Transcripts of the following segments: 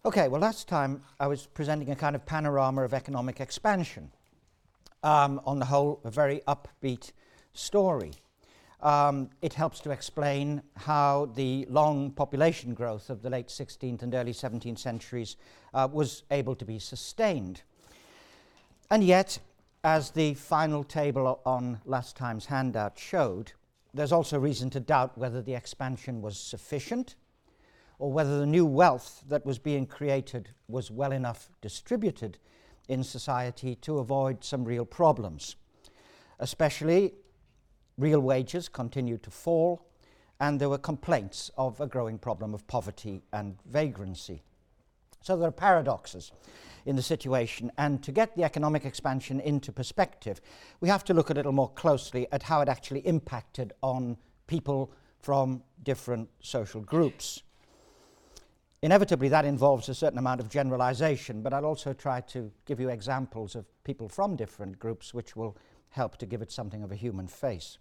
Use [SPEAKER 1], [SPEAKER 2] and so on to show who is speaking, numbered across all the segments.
[SPEAKER 1] Okay, well, last time I was presenting a kind of panorama of economic expansion. On the whole, a very upbeat story. It helps to explain how the long population growth of the late 16th and early 17th centuries was able to be sustained. And yet, as the final table on last time's handout showed, there's also reason to doubt whether the expansion was sufficient, or whether the new wealth that was being created was well enough distributed in society to avoid some real problems. Especially, real wages continued to fall, and there were complaints of a growing problem of poverty and vagrancy. So there are paradoxes in the situation, and to get the economic expansion into perspective, we have to look a little more closely at how it actually impacted on people from different social groups. Inevitably, that involves a certain amount of generalization, but I'll also try to give you examples of people from different groups which will help to give it something of a human face.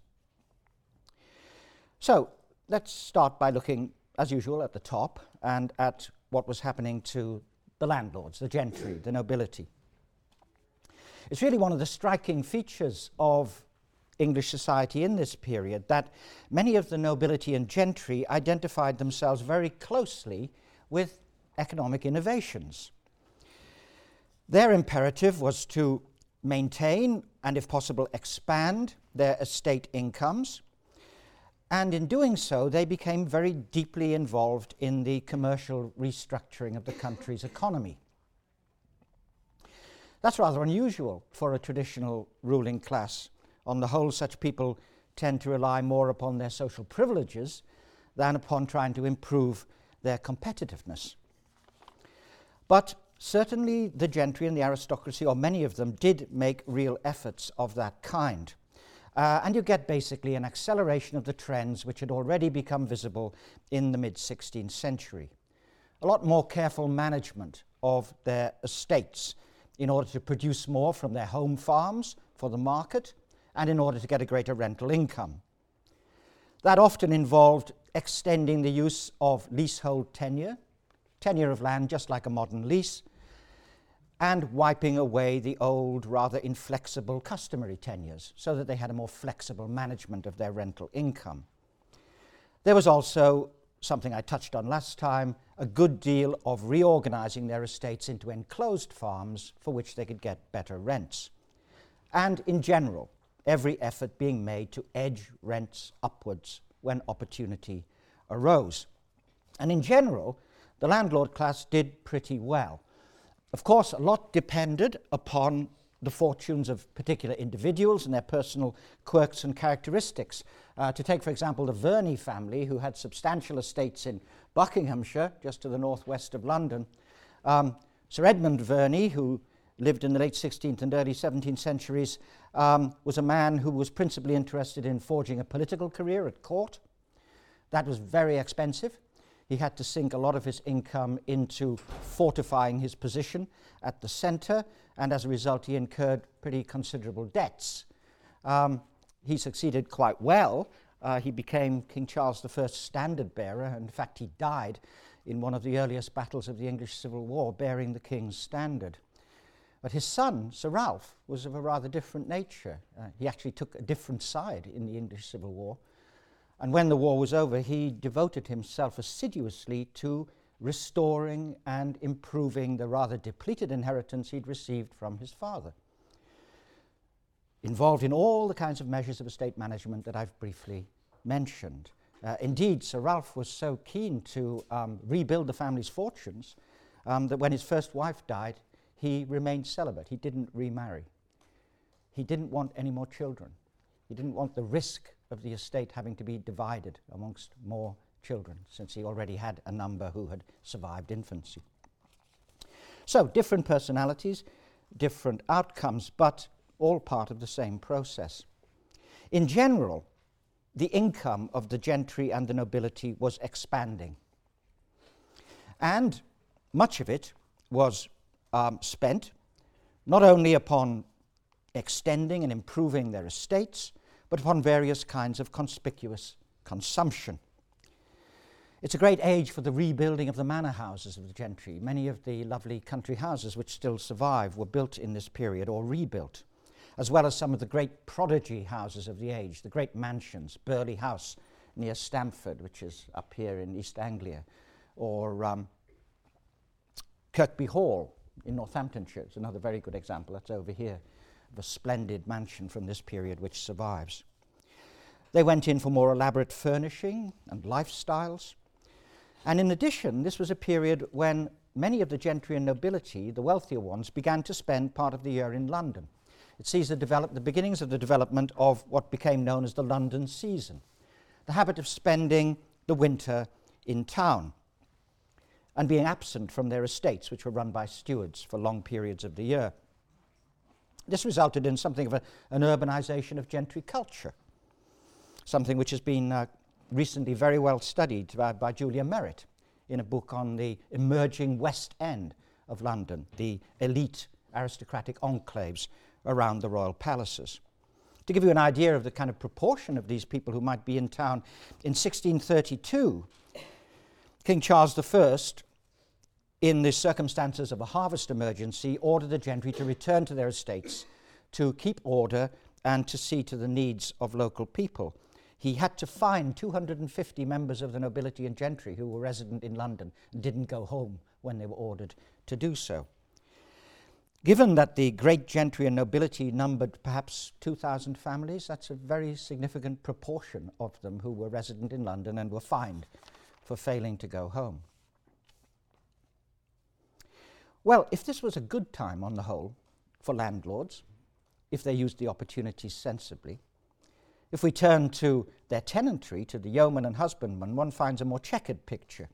[SPEAKER 1] So, let's start by looking, as usual, at the top and at what was happening to the landlords, the gentry, the nobility. It's really one of the striking features of English society in this period that many of the nobility and gentry identified themselves very closely with economic innovations. Their imperative was to maintain and, if possible, expand their estate incomes, and in doing so they became very deeply involved in the commercial restructuring of the country's economy. That's rather unusual for a traditional ruling class. On the whole, such people tend to rely more upon their social privileges than upon trying to improve their competitiveness. But certainly the gentry and the aristocracy, or many of them, did make real efforts of that kind. And you get basically an acceleration of the trends which had already become visible in the mid-16th century. A lot more careful management of their estates in order to produce more from their home farms for the market and in order to get a greater rental income. That often involved extending the use of leasehold tenure of land just like a modern lease, and wiping away the old, rather inflexible customary tenures so that they had a more flexible management of their rental income. There was also, something I touched on last time, a good deal of reorganizing their estates into enclosed farms for which they could get better rents. And in general, every effort being made to edge rents upwards when opportunity arose. And in general, the landlord class did pretty well. Of course, a lot depended upon the fortunes of particular individuals and their personal quirks and characteristics. To take, for example, the Verney family, who had substantial estates in Buckinghamshire, just to the northwest of London. Sir Edmund Verney, who lived in the late 16th and early 17th centuries, was a man who was principally interested in forging a political career at court. That was very expensive. He had to sink a lot of his income into fortifying his position at the centre, and as a result he incurred pretty considerable debts. He succeeded quite well. He became King Charles I's standard bearer, and in fact he died in one of the earliest battles of the English Civil War, bearing the King's standard. But his son, Sir Ralph, was of a rather different nature. He actually took a different side in the English Civil War. And when the war was over, he devoted himself assiduously to restoring and improving the rather depleted inheritance he'd received from his father. Involved in all the kinds of measures of estate management that I've briefly mentioned. Indeed, Sir Ralph was so keen to rebuild the family's fortunes that when his first wife died, he remained celibate. He didn't remarry. He didn't want any more children. He didn't want the risk of the estate having to be divided amongst more children, since he already had a number who had survived infancy. So, different personalities, different outcomes, but all part of the same process. In general, the income of the gentry and the nobility was expanding. And much of it was spent not only upon extending and improving their estates, but upon various kinds of conspicuous consumption. It's a great age for the rebuilding of the manor houses of the gentry. Many of the lovely country houses which still survive were built in this period or rebuilt, as well as some of the great prodigy houses of the age, the great mansions, Burghley House near Stamford, which is up here in East Anglia, or Kirkby Hall in Northamptonshire is another very good example. That's over here, of a splendid mansion from this period which survives. They went in for more elaborate furnishing and lifestyles. And in addition, this was a period when many of the gentry and nobility, the wealthier ones, began to spend part of the year in London. It sees the beginnings of the development of what became known as the London season, the habit of spending the winter in town and being absent from their estates, which were run by stewards for long periods of the year. This resulted in something of an urbanization of gentry culture, something which has been recently very well studied by Julia Merritt in a book on the emerging West End of London, the elite aristocratic enclaves around the royal palaces. To give you an idea of the kind of proportion of these people who might be in town, in 1632, King Charles I, in the circumstances of a harvest emergency, ordered the gentry to return to their estates to keep order and to see to the needs of local people. He had to fine 250 members of the nobility and gentry who were resident in London and didn't go home when they were ordered to do so. Given that the great gentry and nobility numbered perhaps 2,000 families, that's a very significant proportion of them who were resident in London and were fined for failing to go home. Well, if this was a good time on the whole for landlords, if they used the opportunities sensibly, if we turn to their tenantry, to the yeoman and husbandman, one finds a more checkered picture.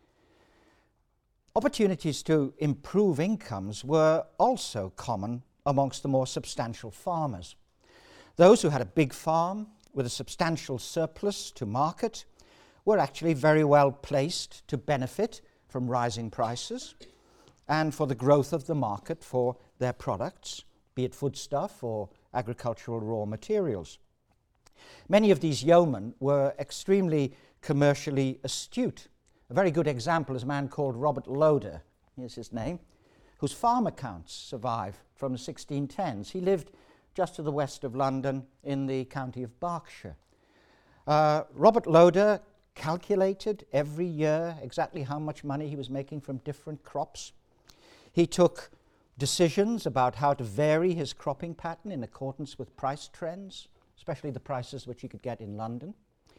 [SPEAKER 1] Opportunities to improve incomes were also common amongst the more substantial farmers. Those who had a big farm with a substantial surplus to market were actually very well placed to benefit from rising prices and for the growth of the market for their products, be it foodstuff or agricultural raw materials. Many of these yeomen were extremely commercially astute. A very good example is a man called Robert Loder, here's his name, whose farm accounts survive from the 1610s. He lived just to the west of London in the county of Berkshire. Robert Loder calculated every year exactly how much money he was making from different crops. He took decisions about how to vary his cropping pattern in accordance with price trends, especially the prices which he could get in London.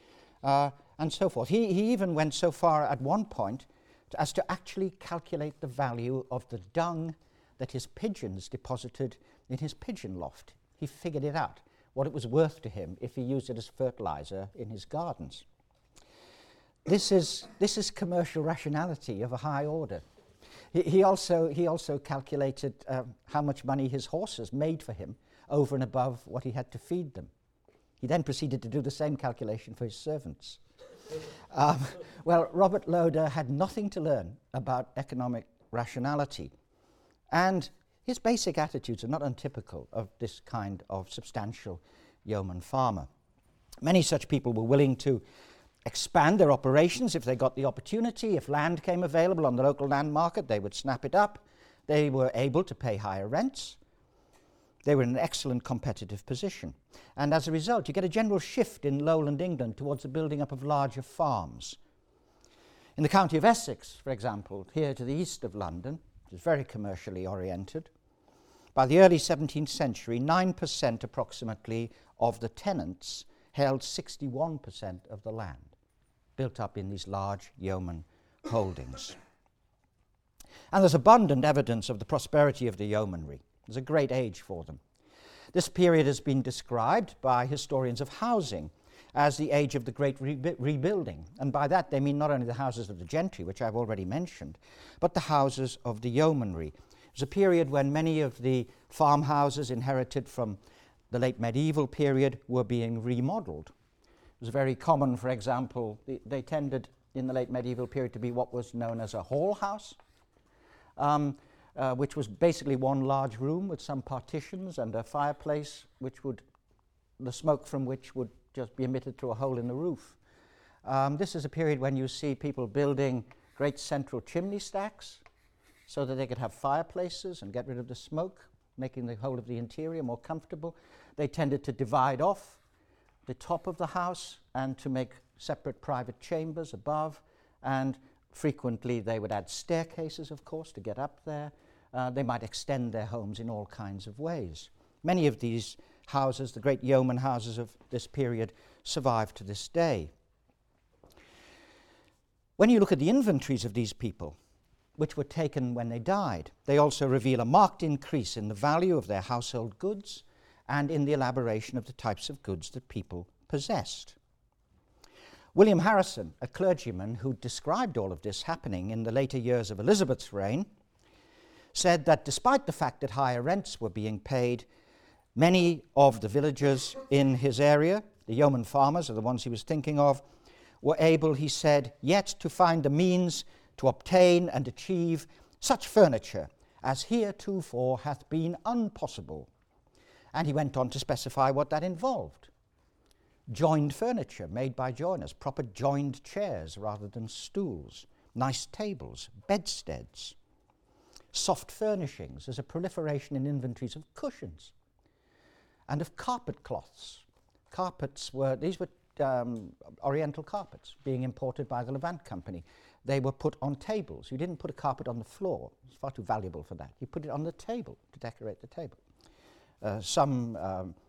[SPEAKER 1] And so forth. He even went so far at one point as to actually calculate the value of the dung that his pigeons deposited in his pigeon loft. He figured it out, what it was worth to him if he used it as fertilizer in his gardens. This is commercial rationality of a high order. He also calculated how much money his horses made for him over and above what he had to feed them. He then proceeded to do the same calculation for his servants. Well, Robert Loder had nothing to learn about economic rationality, and his basic attitudes are not untypical of this kind of substantial yeoman farmer. Many such people were willing to expand their operations if they got the opportunity. If land came available on the local land market, they would snap it up. They were able to pay higher rents. They were in an excellent competitive position. And as a result, you get a general shift in lowland England towards the building up of larger farms. In the county of Essex, for example, here to the east of London, which is very commercially oriented, by the early 17th century, 9% approximately of the tenants held 61% of the land, built up in these large yeoman holdings. And there's abundant evidence of the prosperity of the yeomanry. It was a great age for them. This period has been described by historians of housing as the age of the great rebuilding. And by that they mean not only the houses of the gentry, which I've already mentioned, but the houses of the yeomanry. It was a period when many of the farmhouses inherited from the late medieval period were being remodeled. It was very common, for example, they tended in the late medieval period to be what was known as a hall house, which was basically one large room with some partitions and a fireplace, the smoke from which would just be emitted through a hole in the roof. This is a period when you see people building great central chimney stacks so that they could have fireplaces and get rid of the smoke, making the whole of the interior more comfortable. They tended to divide off the top of the house and to make separate private chambers above, and frequently they would add staircases, of course, to get up there. They might extend their homes in all kinds of ways. Many of these houses, the great yeoman houses of this period, survive to this day. When you look at the inventories of these people, which were taken when they died, they also reveal a marked increase in the value of their household goods and in the elaboration of the types of goods that people possessed. William Harrison, a clergyman who described all of this happening in the later years of Elizabeth's reign, said that despite the fact that higher rents were being paid, many of the villagers in his area, the yeoman farmers are the ones he was thinking of, were able, he said, yet to find the means to obtain and achieve such furniture as heretofore hath been unpossible. And he went on to specify what that involved. Joined furniture made by joiners, proper joined chairs rather than stools, nice tables, bedsteads, soft furnishings. There's a proliferation in inventories of cushions and of carpet cloths. These were Oriental carpets being imported by the Levant Company. They were put on tables. You didn't put a carpet on the floor. It's far too valuable for that. You put it on the table to decorate the table. Some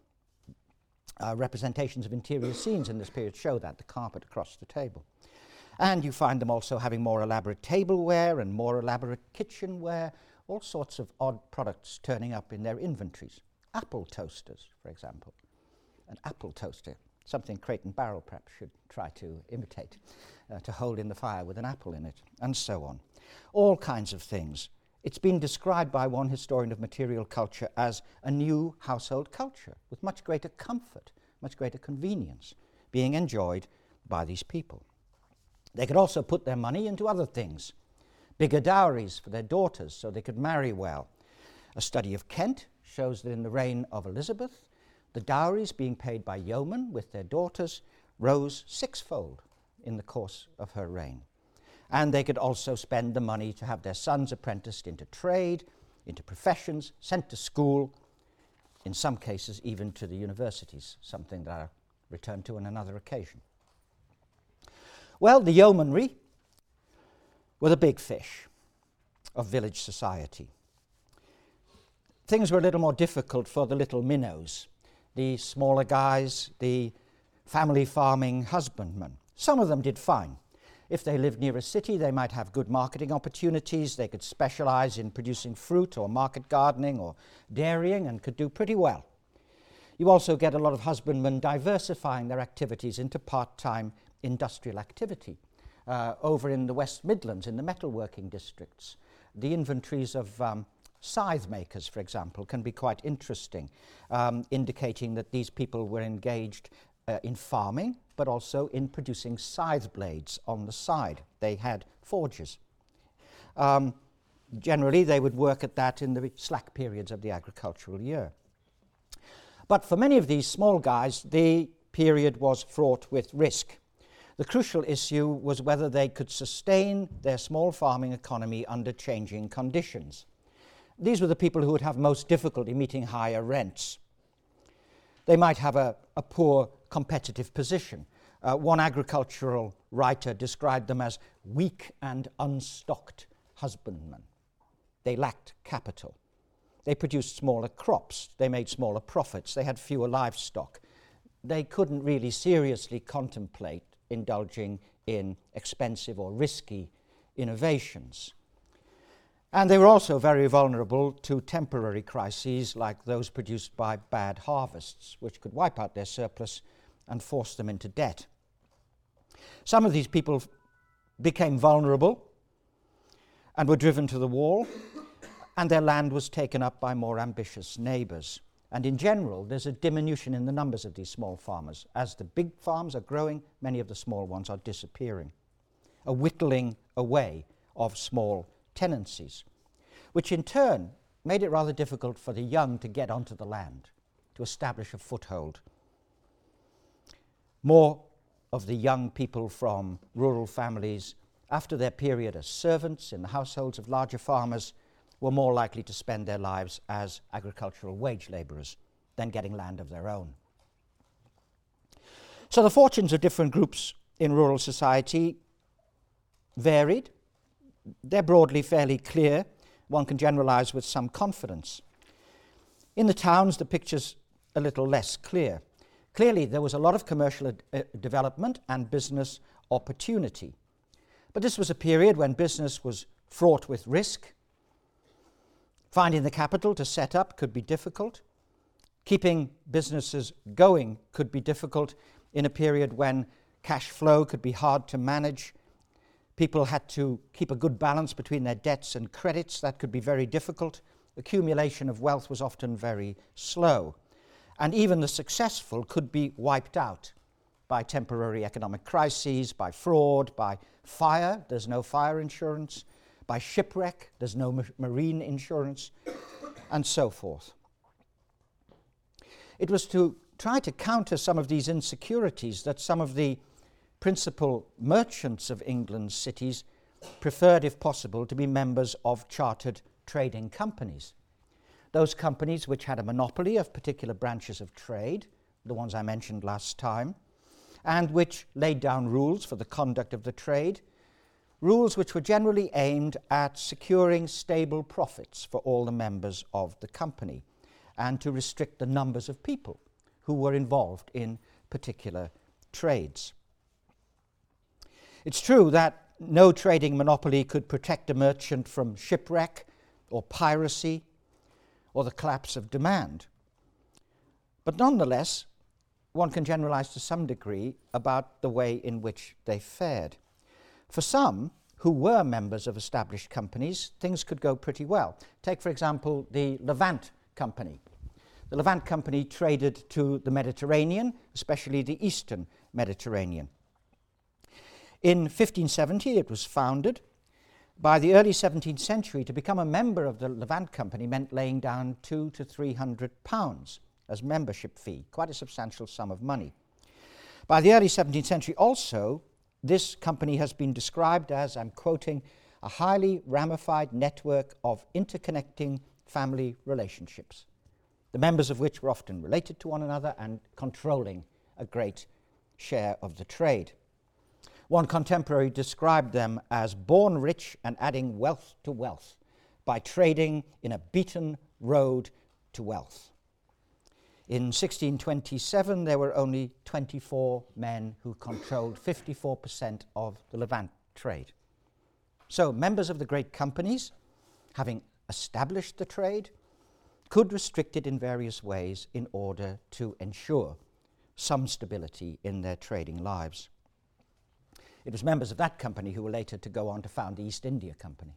[SPEAKER 1] representations of interior scenes in this period show that, the carpet across the table. And you find them also having more elaborate tableware and more elaborate kitchenware, all sorts of odd products turning up in their inventories. Apple toasters, for example. An apple toaster, something Crate and Barrel perhaps should try to imitate, to hold in the fire with an apple in it, and so on. All kinds of things. It's been described by one historian of material culture as a new household culture, with much greater comfort, much greater convenience being enjoyed by these people. They could also put their money into other things, bigger dowries for their daughters so they could marry well. A study of Kent shows that in the reign of Elizabeth, the dowries being paid by yeomen with their daughters rose sixfold in the course of her reign. And they could also spend the money to have their sons apprenticed into trade, into professions, sent to school, in some cases even to the universities, something that I'll return to on another occasion. Well, the yeomanry were the big fish of village society. Things were a little more difficult for the little minnows, the smaller guys, the family farming husbandmen. Some of them did fine. If they lived near a city, they might have good marketing opportunities. They could specialize in producing fruit or market gardening or dairying and could do pretty well. You also get a lot of husbandmen diversifying their activities into part-time industrial activity. Over in the West Midlands, in the metalworking districts, the inventories of scythe makers, for example, can be quite interesting, indicating that these people were engaged in farming, but also in producing scythe blades on the side. They had forges. Generally, they would work at that in the slack periods of the agricultural year. But for many of these small guys, the period was fraught with risk. The crucial issue was whether they could sustain their small farming economy under changing conditions. These were the people who would have most difficulty meeting higher rents. They might have a poor competitive position. One agricultural writer described them as weak and unstocked husbandmen. They lacked capital. They produced smaller crops. They made smaller profits. They had fewer livestock. They couldn't really seriously contemplate indulging in expensive or risky innovations. And they were also very vulnerable to temporary crises like those produced by bad harvests, which could wipe out their surplus and force them into debt. Some of these people became vulnerable and were driven to the wall, and their land was taken up by more ambitious neighbours. And in general, there's a diminution in the numbers of these small farmers. As the big farms are growing, many of the small ones are disappearing. A whittling away of small tenancies, which in turn made it rather difficult for the young to get onto the land, to establish a foothold. More of the young people from rural families, after their period as servants in the households of larger farmers, were more likely to spend their lives as agricultural wage labourers than getting land of their own. So the fortunes of different groups in rural society varied. They're broadly fairly clear. One can generalize with some confidence. In the towns, the picture's a little less clear. Clearly, there was a lot of commercial development and business opportunity. But this was a period when business was fraught with risk. Finding the capital to set up could be difficult. Keeping businesses going could be difficult in a period when cash flow could be hard to manage. People had to keep a good balance between their debts and credits. That could be very difficult. Accumulation of wealth was often very slow. And even the successful could be wiped out by temporary economic crises, by fraud, by fire. There's no fire insurance. By shipwreck. There's no marine insurance, and so forth. It was to try to counter some of these insecurities that some of the principal merchants of England's cities preferred, if possible, to be members of chartered trading companies. Those companies which had a monopoly of particular branches of trade, the ones I mentioned last time, and which laid down rules for the conduct of the trade, rules which were generally aimed at securing stable profits for all the members of the company and to restrict the numbers of people who were involved in particular trades. It's true that no trading monopoly could protect a merchant from shipwreck or piracy or the collapse of demand. But nonetheless, one can generalize to some degree about the way in which they fared. For some who were members of established companies, things could go pretty well. Take, for example, the Levant Company. The Levant Company traded to the Mediterranean, especially the Eastern Mediterranean. In 1570, it was founded. By the early 17th century, to become a member of the Levant Company meant laying down £200 to £300 as membership fee, quite a substantial sum of money. By the early 17th century also, this company has been described as, I'm quoting, a highly ramified network of interconnecting family relationships, the members of which were often related to one another and controlling a great share of the trade. One contemporary described them as born rich and adding wealth to wealth by trading in a beaten road to wealth. In 1627, there were only 24 men who controlled 54% of the Levant trade. So members of the great companies, having established the trade, could restrict it in various ways in order to ensure some stability in their trading lives. It was members of that company who were later to go on to found the East India Company.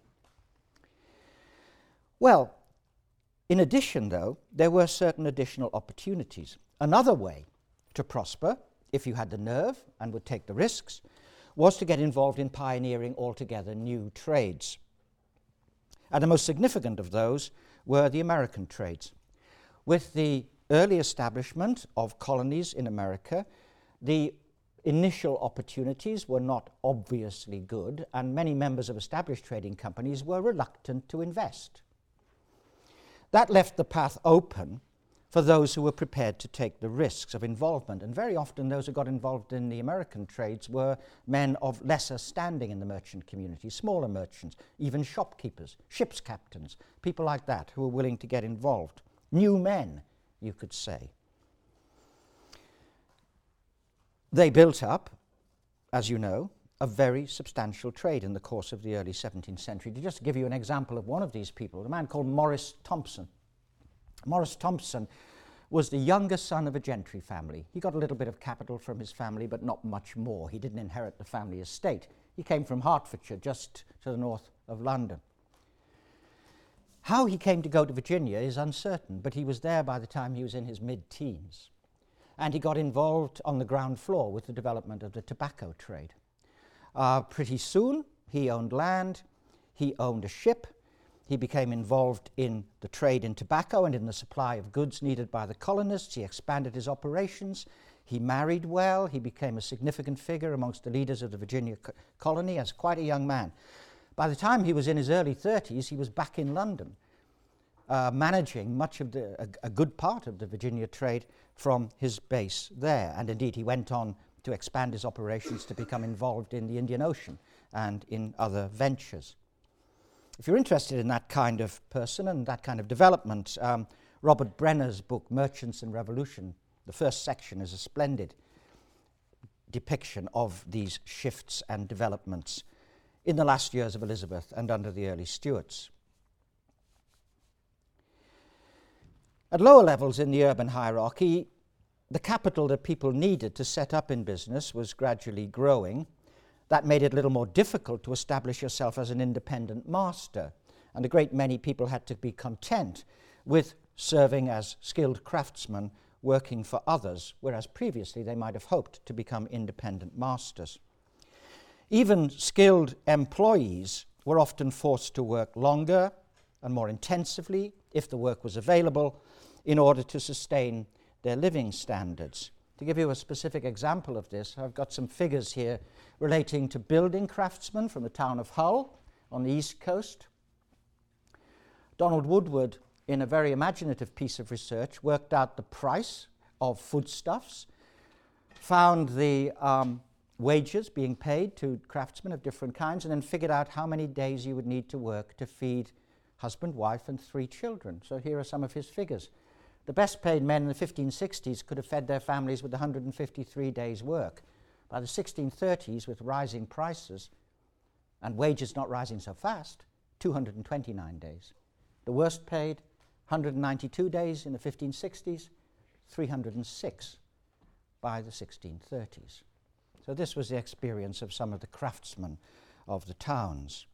[SPEAKER 1] Well, in addition, though, there were certain additional opportunities. Another way to prosper, if you had the nerve and would take the risks, was to get involved in pioneering altogether new trades. And the most significant of those were the American trades. With the early establishment of colonies in America, the initial opportunities were not obviously good, and many members of established trading companies were reluctant to invest. That left the path open for those who were prepared to take the risks of involvement, and very often those who got involved in the American trades were men of lesser standing in the merchant community, smaller merchants, even shopkeepers, ship's captains, people like that who were willing to get involved. New men, you could say. They built up, as you know, a very substantial trade in the course of the early 17th century. To just give you an example of one of these people, a man called Maurice Thompson. Maurice Thompson was the youngest son of a gentry family. He got a little bit of capital from his family, but not much more. He didn't inherit the family estate. He came from Hertfordshire, just to the north of London. How he came to go to Virginia is uncertain, but he was there by the time he was in his mid-teens. And he got involved on the ground floor with the development of the tobacco trade. Pretty soon, he owned land, he owned a ship, he became involved in the trade in tobacco and in the supply of goods needed by the colonists. He expanded his operations. He married well. He became a significant figure amongst the leaders of the Virginia colony as quite a young man. By the time he was in his early 30s, he was back in London, managing much of a good part of the Virginia trade from his base there. And indeed, he went on to expand his operations to become involved in the Indian Ocean and in other ventures. If you're interested in that kind of person and that kind of development, Robert Brenner's book, Merchants and Revolution, the first section is a splendid depiction of these shifts and developments in the last years of Elizabeth and under the early Stuarts. At lower levels in the urban hierarchy, the capital that people needed to set up in business was gradually growing. That made it a little more difficult to establish yourself as an independent master, and a great many people had to be content with serving as skilled craftsmen working for others, whereas previously they might have hoped to become independent masters. Even skilled employees were often forced to work longer and more intensively, if the work was available, in order to sustain their living standards. To give you a specific example of this, I've got some figures here relating to building craftsmen from the town of Hull on the east coast. Donald Woodward, in a very imaginative piece of research, worked out the price of foodstuffs, found the wages being paid to craftsmen of different kinds, and then figured out how many days you would need to work to feed husband, wife, and 3 children. So here are some of his figures. The best paid men in the 1560s could have fed their families with 153 days' work. By the 1630s, with rising prices and wages not rising so fast, 229 days. The worst paid, 192 days in the 1560s, 306 by the 1630s. So this was the experience of some of the craftsmen of the towns.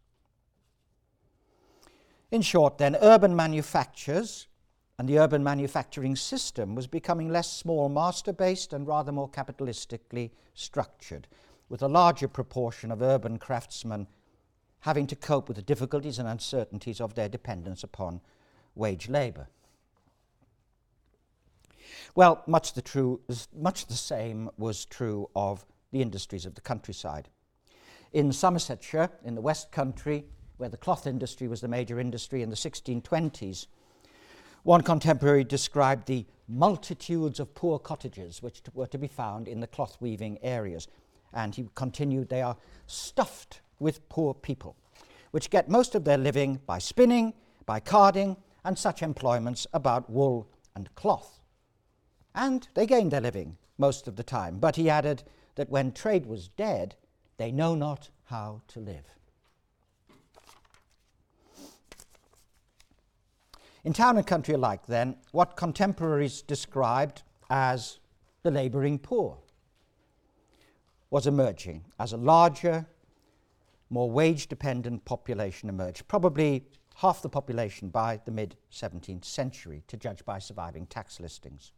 [SPEAKER 1] In short, then, urban manufactures and the urban manufacturing system was becoming less small master-based and rather more capitalistically structured, with a larger proportion of urban craftsmen having to cope with the difficulties and uncertainties of their dependence upon wage labour. Well, much the same was true of the industries of the countryside. In Somersetshire, in the West Country, where the cloth industry was the major industry in the 1620s, one contemporary described the multitudes of poor cottages which were to be found in the cloth-weaving areas. And he continued, they are stuffed with poor people, which get most of their living by spinning, by carding, and such employments about wool and cloth. And they gained their living most of the time. But he added that when trade was dead, they know not how to live. In town and country alike, then, what contemporaries described as the labouring poor was emerging as a larger, more wage-dependent population emerged, probably half the population by the mid-17th century, to judge by surviving tax listings.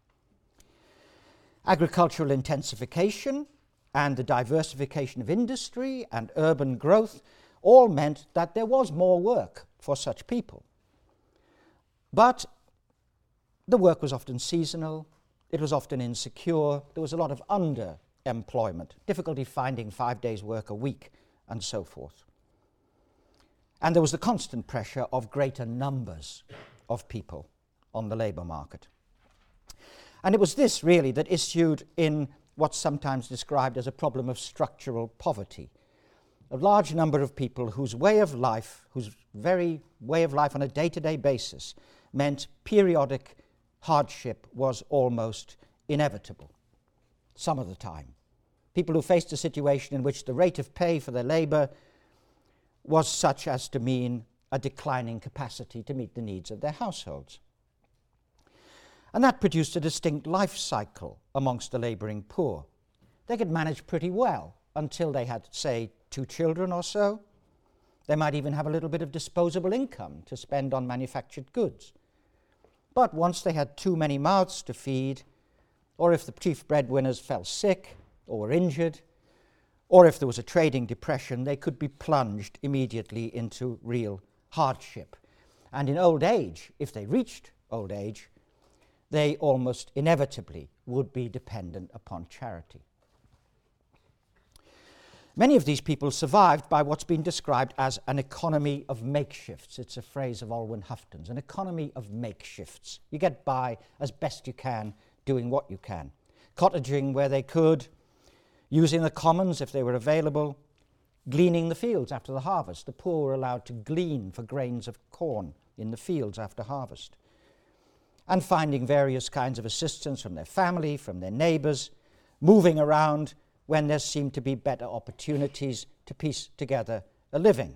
[SPEAKER 1] Agricultural intensification and the diversification of industry and urban growth all meant that there was more work for such people. But the work was often seasonal, it was often insecure, there was a lot of underemployment, difficulty finding 5 days' work a week, and so forth. And there was the constant pressure of greater numbers of people on the labour market. And it was this, really, that issued in what's sometimes described as a problem of structural poverty. A large number of people whose very way of life on a day-to-day basis meant periodic hardship was almost inevitable, some of the time. People who faced a situation in which the rate of pay for their labour was such as to mean a declining capacity to meet the needs of their households. And that produced a distinct life cycle amongst the labouring poor. They could manage pretty well until they had, say, 2 children or so. They might even have a little bit of disposable income to spend on manufactured goods. But once they had too many mouths to feed, or if the chief breadwinners fell sick or were injured, or if there was a trading depression, they could be plunged immediately into real hardship. And in old age, if they reached old age, they almost inevitably would be dependent upon charity. Many of these people survived by what's been described as an economy of makeshifts. It's a phrase of Alwyn Houghton's, an economy of makeshifts. You get by as best you can, doing what you can. Cottaging where they could, using the commons if they were available, gleaning the fields after the harvest. The poor were allowed to glean for grains of corn in the fields after harvest. And finding various kinds of assistance from their family, from their neighbours, moving around when there seemed to be better opportunities to piece together a living.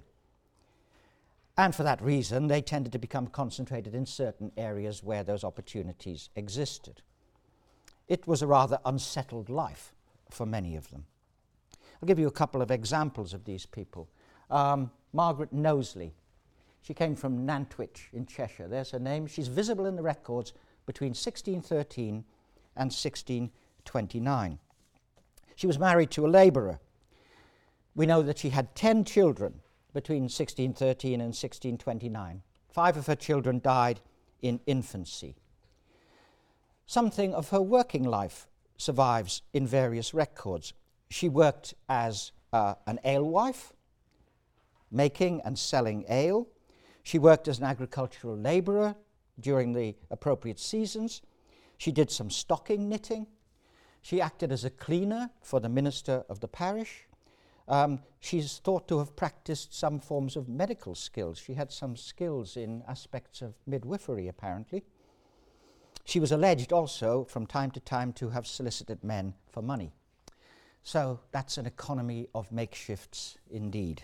[SPEAKER 1] And for that reason, they tended to become concentrated in certain areas where those opportunities existed. It was a rather unsettled life for many of them. I'll give you a couple of examples of these people. Margaret Knowsley. She came from Nantwich in Cheshire. There's her name. She's visible in the records between 1613 and 1629. She was married to a labourer. We know that she had 10 children between 1613 and 1629. 5 of her children died in infancy. Something of her working life survives in various records. She worked as an alewife, making and selling ale. She worked as an agricultural labourer during the appropriate seasons. She did some stocking knitting. She acted as a cleaner for the minister of the parish. She's thought to have practiced some forms of medical skills. She had some skills in aspects of midwifery, apparently. She was alleged also, from time to time, to have solicited men for money. So that's an economy of makeshifts indeed.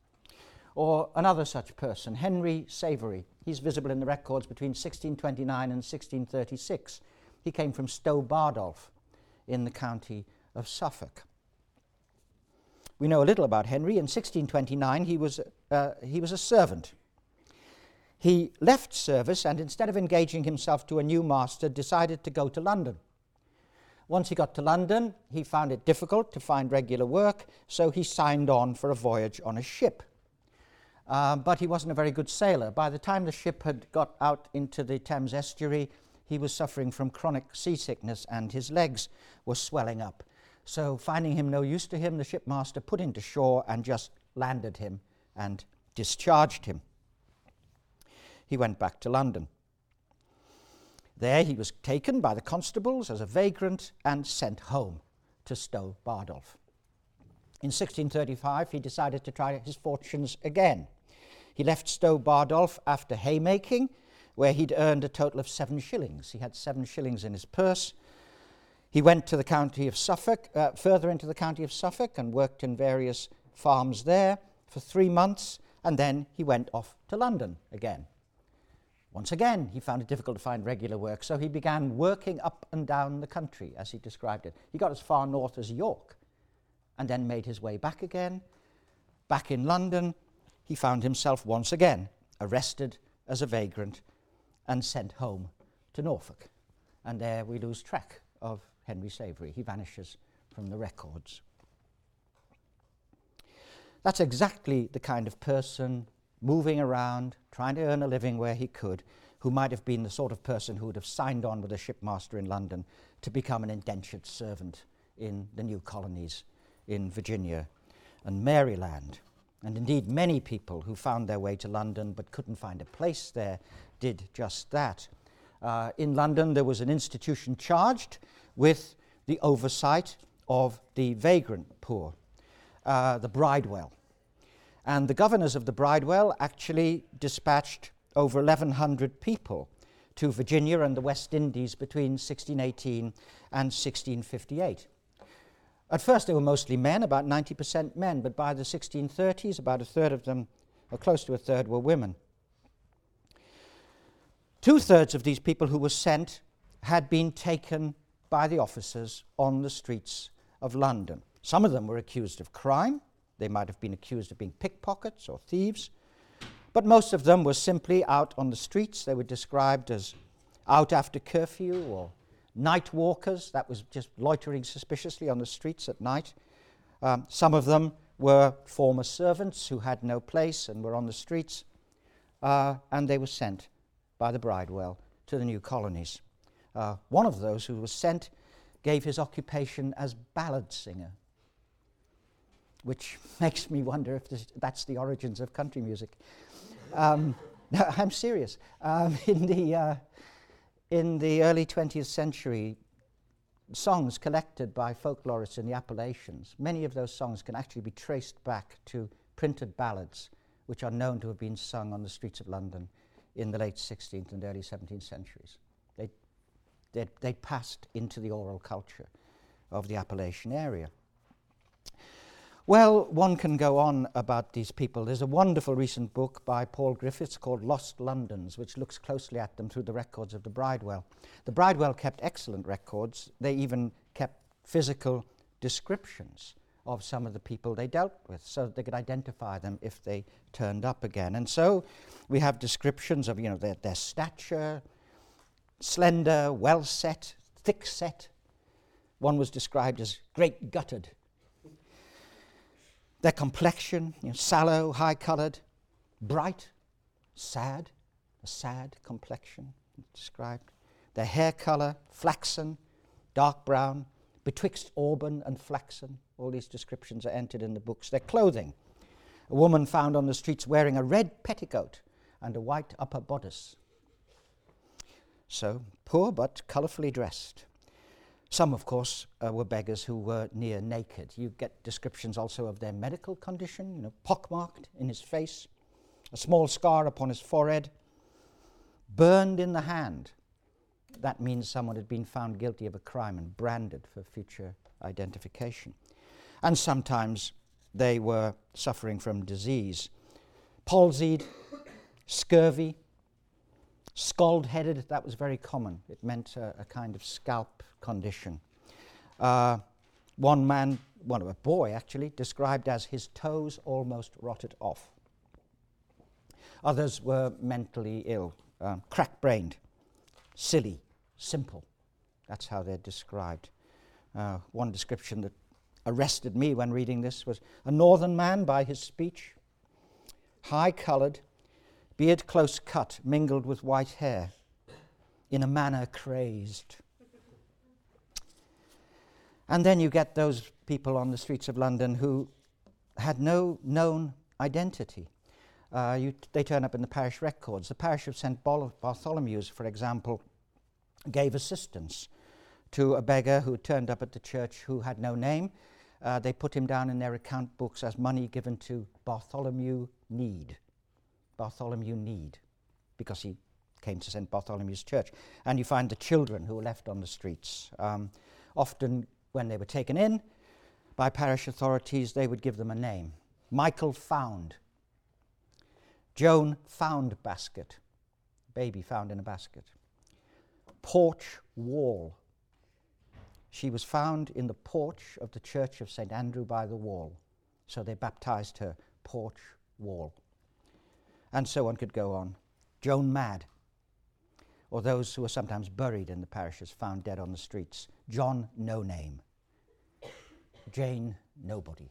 [SPEAKER 1] Or another such person, Henry Savery. He's visible in the records between 1629 and 1636. He came from Stow Bardolph in the county of Suffolk. We know a little about Henry. In 1629, he was a servant. He left service and instead of engaging himself to a new master, decided to go to London. Once he got to London, he found it difficult to find regular work, so he signed on for a voyage on a ship. But he wasn't a very good sailor. By the time the ship had got out into the Thames estuary, he was suffering from chronic seasickness and his legs were swelling up. So finding him no use to him, the shipmaster put him to shore and just landed him and discharged him. He went back to London. There he was taken by the constables as a vagrant and sent home to Stow Bardolph. In 1635, he decided to try his fortunes again. He left Stow Bardolph after haymaking, where he'd earned a total of 7 shillings. He had 7 shillings in his purse. He went to the county of Suffolk, further into the county of Suffolk, and worked in various farms there for 3 months, and then he went off to London again. Once again, he found it difficult to find regular work, so he began working up and down the country, as he described it. He got as far north as York, and then made his way back again. Back in London, he found himself once again arrested as a vagrant and sent home to Norfolk. And there we lose track of Henry Savery. He vanishes from the records. That's exactly the kind of person moving around, trying to earn a living where he could, who might have been the sort of person who would have signed on with a shipmaster in London to become an indentured servant in the new colonies in Virginia and Maryland. And indeed, many people who found their way to London but couldn't find a place there did just that. In London, there was an institution charged with the oversight of the vagrant poor, the Bridewell. And the governors of the Bridewell actually dispatched over 1,100 people to Virginia and the West Indies between 1618 and 1658. At first they were mostly men, about 90% men, but by the 1630s about a third of them, or close to a third, were women. 2/3 of these people who were sent had been taken by the officers on the streets of London. Some of them were accused of crime. They might have been accused of being pickpockets or thieves, but most of them were simply out on the streets. They were described as out after curfew or night walkers. That was just loitering suspiciously on the streets at night. Some of them were former servants who had no place and were on the streets, and they were sent by the Bridewell to the new colonies. One of those who was sent gave his occupation as ballad singer, which makes me wonder if that's the origins of country music. No, I'm serious. In the early 20th century, songs collected by folklorists in the Appalachians, many of those songs can actually be traced back to printed ballads which are known to have been sung on the streets of London in the late 16th and early 17th centuries. They passed into the oral culture of the Appalachian area. Well, one can go on about these people. There's a wonderful recent book by Paul Griffiths called Lost Londons, which looks closely at them through the records of the Bridewell. The Bridewell kept excellent records. They even kept physical descriptions of some of the people they dealt with so that they could identify them if they turned up again. And so we have descriptions of, their stature, slender, well-set, thick-set. One was described as great-gutted. Their complexion, sallow, high-coloured, bright, sad, a sad complexion described. Their hair colour, flaxen, dark brown, betwixt auburn and flaxen. All these descriptions are entered in the books. Their clothing, a woman found on the streets wearing a red petticoat and a white upper bodice. So, poor but colourfully dressed. Some, of course, were beggars who were near naked. You get descriptions also of their medical condition, pockmarked in his face, a small scar upon his forehead, burned in the hand. That means someone had been found guilty of a crime and branded for future identification. And sometimes they were suffering from disease. Palsied, scurvy, scald-headed, that was very common. It meant a kind of scalp condition. A boy actually, described as his toes almost rotted off. Others were mentally ill, crack-brained, silly, simple. That's how they're described. One description that arrested me when reading this was a northern man by his speech, high-coloured, beard close cut, mingled with white hair, in a manner crazed. And then you get those people on the streets of London who had no known identity. They turn up in the parish records. The parish of St. Bartholomew's, for example, gave assistance to a beggar who turned up at the church who had no name. They put him down in their account books as money given to Bartholomew Need. Bartholomew Need, because he came to St. Bartholomew's Church. And you find the children who were left on the streets. Often when they were taken in by parish authorities, they would give them a name. Michael Found. Joan Found Basket. Baby found in a basket. Porch Wall. She was found in the porch of the Church of St. Andrew by the Wall. So they baptized her Porch Wall. And so one could go on. Joan Mad. Or those who were sometimes buried in the parishes, found dead on the streets. John No Name. Jane Nobody.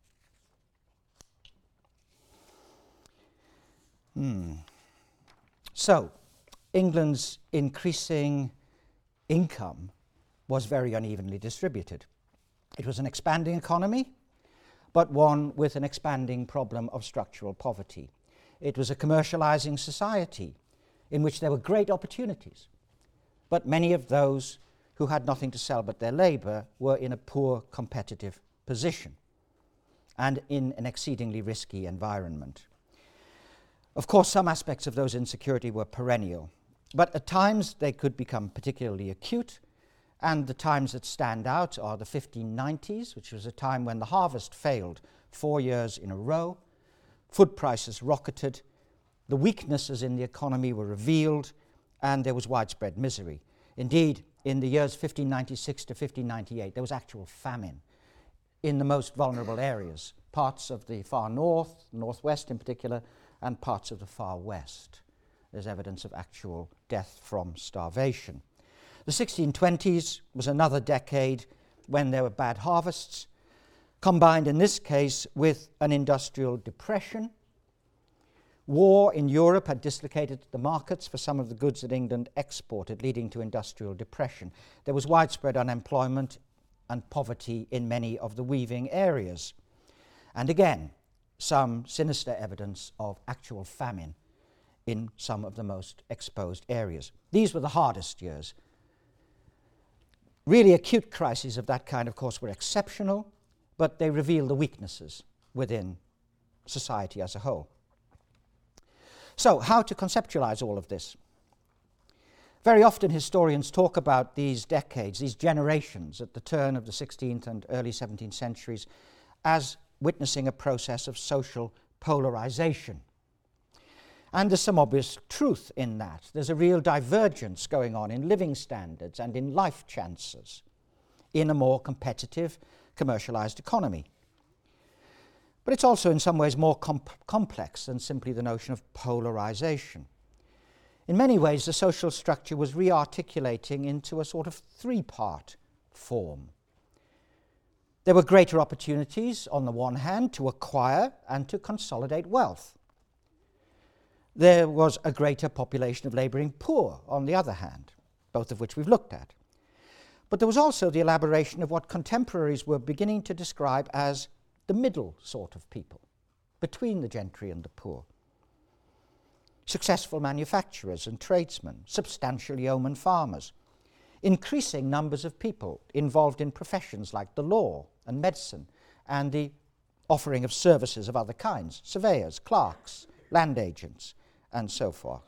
[SPEAKER 1] So, England's increasing income was very unevenly distributed. It was an expanding economy, but one with an expanding problem of structural poverty. It was a commercializing society in which there were great opportunities, but many of those who had nothing to sell but their labor were in a poor competitive position and in an exceedingly risky environment. Of course, some aspects of those insecurity were perennial, but at times they could become particularly acute, and the times that stand out are the 1590s, which was a time when the harvest failed 4 years in a row, food prices rocketed, the weaknesses in the economy were revealed, and there was widespread misery. Indeed, in the years 1596 to 1598, there was actual famine in the most vulnerable areas, parts of the far north, northwest in particular, and parts of the far west. There's evidence of actual death from starvation. The 1620s was another decade when there were bad harvests, combined in this case with an industrial depression, War in Europe had dislocated the markets for some of the goods that England exported, leading to industrial depression. There was widespread unemployment and poverty in many of the weaving areas. And again, some sinister evidence of actual famine in some of the most exposed areas. These were the hardest years. Really acute crises of that kind, of course, were exceptional, but they reveal the weaknesses within society as a whole. So, how to conceptualize all of this? Very often historians talk about these decades, these generations at the turn of the 16th and early 17th centuries as witnessing a process of social polarization. And there's some obvious truth in that. There's a real divergence going on in living standards and in life chances in a more competitive, commercialized economy. But it's also in some ways more complex than simply the notion of polarization. In many ways, the social structure was re-articulating into a sort of three-part form. There were greater opportunities, on the one hand, to acquire and to consolidate wealth. There was a greater population of labouring poor, on the other hand, both of which we've looked at. But there was also the elaboration of what contemporaries were beginning to describe as the middle sort of people, between the gentry and the poor. Successful manufacturers and tradesmen, substantial yeoman farmers, increasing numbers of people involved in professions like the law and medicine and the offering of services of other kinds, surveyors, clerks, land agents, and so forth.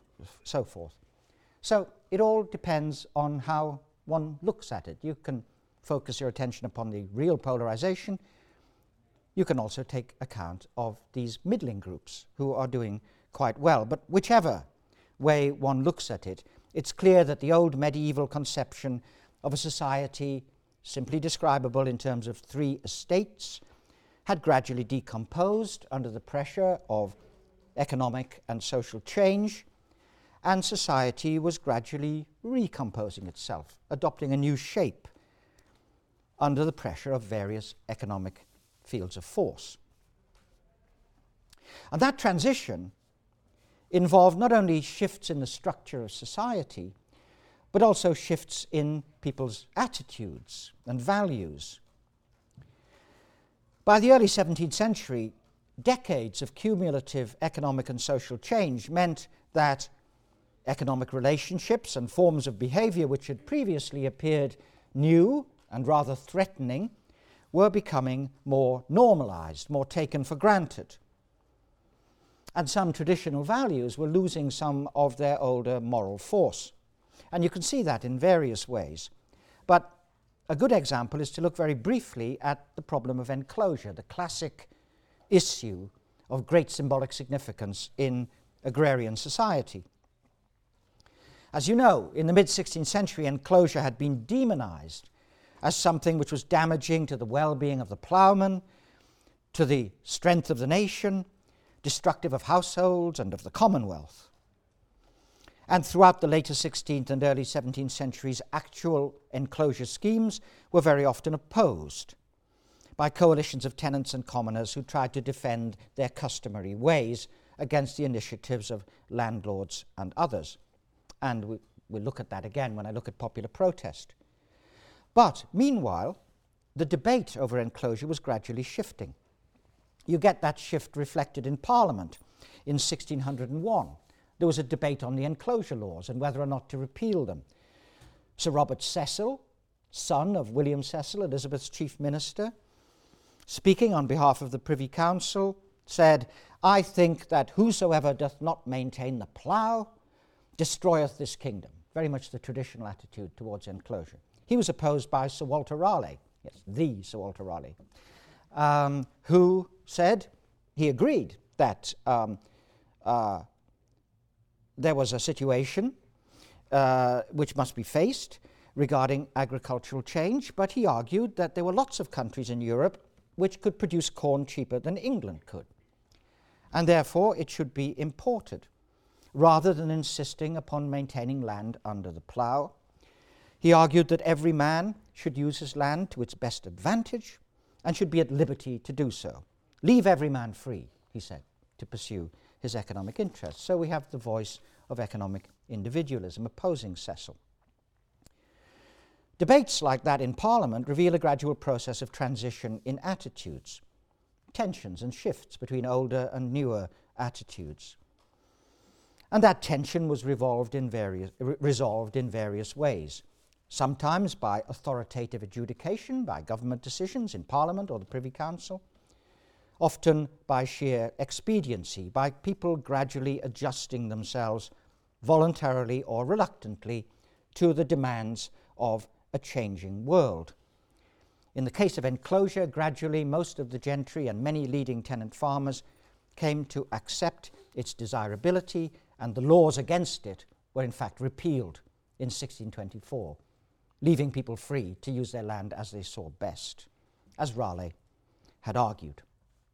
[SPEAKER 1] So it all depends on how one looks at it. You can focus your attention upon the real polarization. You can also take account of these middling groups who are doing quite well. But whichever way one looks at it, it's clear that the old medieval conception of a society simply describable in terms of three estates had gradually decomposed under the pressure of economic and social change, and society was gradually recomposing itself, adopting a new shape under the pressure of various economic fields of force. And that transition involved not only shifts in the structure of society, but also shifts in people's attitudes and values. By the early 17th century, decades of cumulative economic and social change meant that economic relationships and forms of behavior which had previously appeared new and rather threatening were becoming more normalized, more taken for granted. And some traditional values were losing some of their older moral force. And you can see that in various ways. But a good example is to look very briefly at the problem of enclosure, the classic issue of great symbolic significance in agrarian society. As you know, in the mid-16th century, enclosure had been demonized as something which was damaging to the well-being of the ploughman, to the strength of the nation, destructive of households and of the commonwealth. And throughout the later 16th and early 17th centuries, actual enclosure schemes were very often opposed by coalitions of tenants and commoners who tried to defend their customary ways against the initiatives of landlords and others. And we'll look at that again when I look at popular protest. But meanwhile, the debate over enclosure was gradually shifting. You get that shift reflected in Parliament in 1601. There was a debate on the enclosure laws and whether or not to repeal them. Sir Robert Cecil, son of William Cecil, Elizabeth's chief minister, speaking on behalf of the Privy Council, said, "I think that whosoever doth not maintain the plough destroyeth this kingdom." Very much the traditional attitude towards enclosure. He was opposed by Sir Walter Raleigh, yes, the Sir Walter Raleigh, who said he agreed that there was a situation which must be faced regarding agricultural change, but he argued that there were lots of countries in Europe which could produce corn cheaper than England could, and therefore it should be imported, rather than insisting upon maintaining land under the plough. He argued that every man should use his land to its best advantage and should be at liberty to do so. Leave every man free, he said, to pursue his economic interests. So we have the voice of economic individualism opposing Cecil. Debates like that in Parliament reveal a gradual process of transition in attitudes, tensions and shifts between older and newer attitudes. And that tension was resolved in various ways, sometimes by authoritative adjudication, by government decisions in Parliament or the Privy Council, often by sheer expediency, by people gradually adjusting themselves voluntarily or reluctantly to the demands of a changing world. In the case of enclosure, gradually most of the gentry and many leading tenant farmers came to accept its desirability, and the laws against it were in fact repealed in 1624, leaving people free to use their land as they saw best, as Raleigh had argued.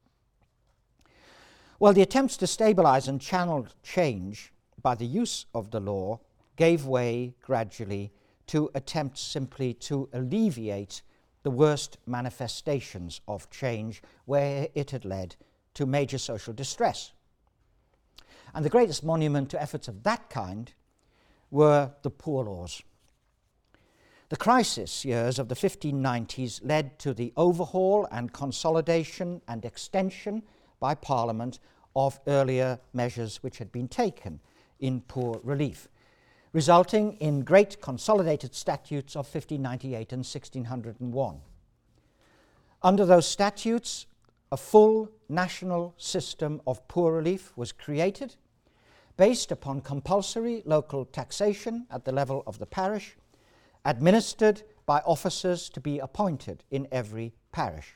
[SPEAKER 1] Well, the attempts to stabilize and channel change by the use of the law gave way gradually to attempts simply to alleviate the worst manifestations of change where it had led to major social distress. And the greatest monument to efforts of that kind were the Poor Laws. The crisis years of the 1590s led to the overhaul and consolidation and extension by Parliament of earlier measures which had been taken in poor relief, resulting in great consolidated statutes of 1598 and 1601. Under those statutes, a full national system of poor relief was created based upon compulsory local taxation at the level of the parish, administered by officers to be appointed in every parish.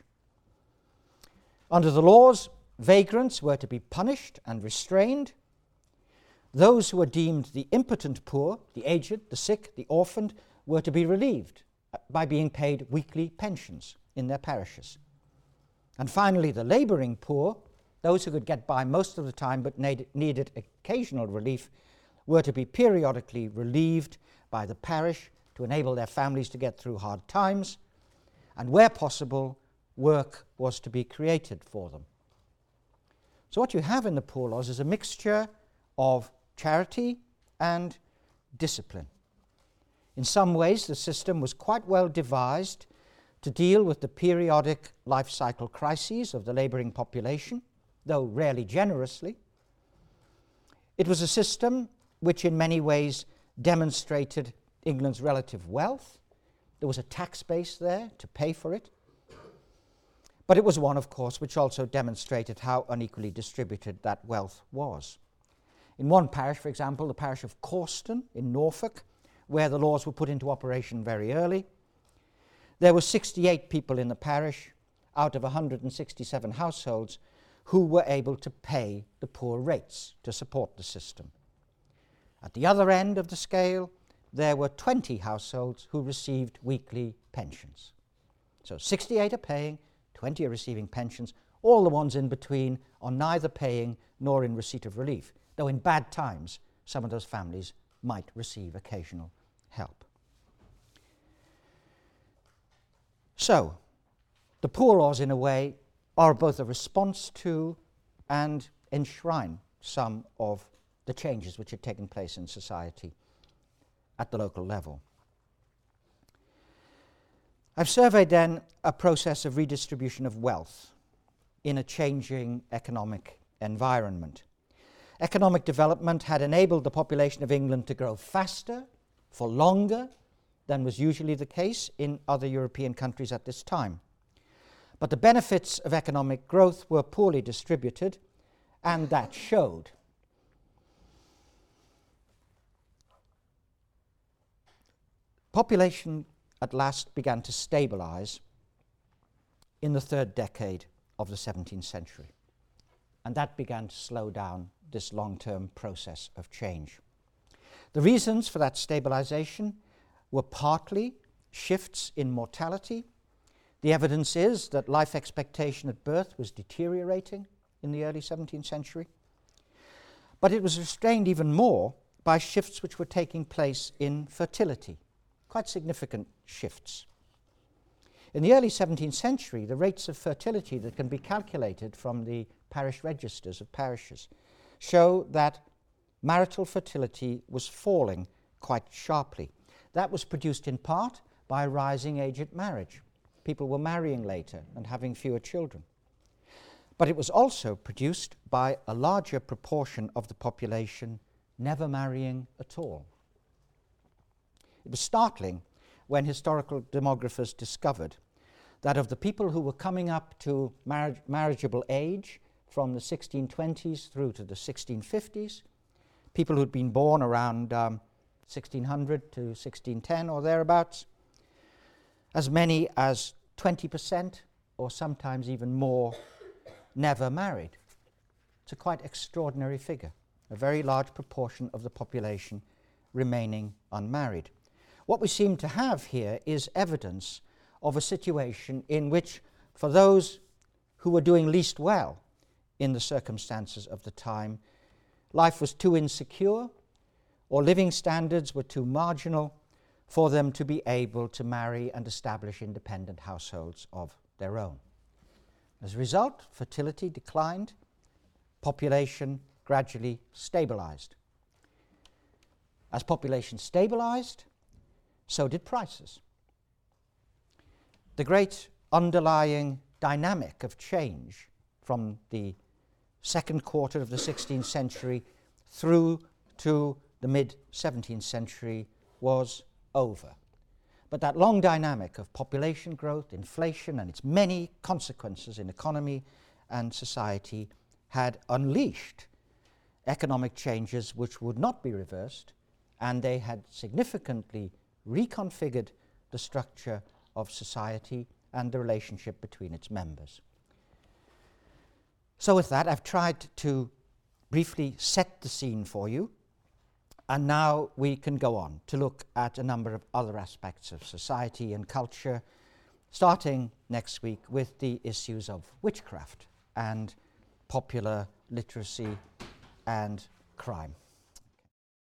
[SPEAKER 1] Under the laws, vagrants were to be punished and restrained. Those who were deemed the impotent poor, the aged, the sick, the orphaned, were to be relieved by being paid weekly pensions in their parishes. And finally, the labouring poor, those who could get by most of the time but needed occasional relief, were to be periodically relieved by the parish to enable their families to get through hard times, and where possible, work was to be created for them. So what you have in the Poor Laws is a mixture of charity and discipline. In some ways, the system was quite well devised to deal with the periodic life cycle crises of the labouring population, though rarely generously. It was a system which in many ways demonstrated England's relative wealth. There was a tax base there to pay for it. But it was one, of course, which also demonstrated how unequally distributed that wealth was. In one parish, for example, the parish of Corston in Norfolk, where the laws were put into operation very early, there were 68 people in the parish out of 167 households who were able to pay the poor rates to support the system. At the other end of the scale, there were 20 households who received weekly pensions. So 68 are paying, 20 are receiving pensions. All the ones in between are neither paying nor in receipt of relief, though in bad times some of those families might receive occasional help. So, the Poor Laws, in a way, are both a response to and enshrine some of the changes which had taken place in society at the local level. I've surveyed then a process of redistribution of wealth in a changing economic environment. Economic development had enabled the population of England to grow faster, for longer, than was usually the case in other European countries at this time. But the benefits of economic growth were poorly distributed, and that showed. Population at last began to stabilize in the third decade of the 17th century, and that began to slow down this long-term process of change. The reasons for that stabilization were partly shifts in mortality. The evidence is that life expectation at birth was deteriorating in the early 17th century, but it was restrained even more by shifts which were taking place in fertility, quite significant shifts. In the early 17th century, the rates of fertility that can be calculated from the parish registers of parishes show that marital fertility was falling quite sharply. That was produced in part by a rising age at marriage. People were marrying later and having fewer children. But it was also produced by a larger proportion of the population never marrying at all. It was startling when historical demographers discovered that of the people who were coming up to marriageable age from the 1620s through to the 1650s, people who'd been born around 1600 to 1610 or thereabouts, as many as 20% or sometimes even more never married. It's a quite extraordinary figure, a very large proportion of the population remaining unmarried. What we seem to have here is evidence of a situation in which, for those who were doing least well in the circumstances of the time, life was too insecure or living standards were too marginal for them to be able to marry and establish independent households of their own. As a result, fertility declined, population gradually stabilized. As population stabilized, so did prices. The great underlying dynamic of change from the second quarter of the 16th century through to the mid-17th century was over. But that long dynamic of population growth, inflation, and its many consequences in economy and society had unleashed economic changes which would not be reversed, and they had significantly reconfigured the structure of society and the relationship between its members. So with that, I've tried to briefly set the scene for you, and now we can go on to look at a number of other aspects of society and culture, starting next week with the issues of witchcraft and popular literacy and crime.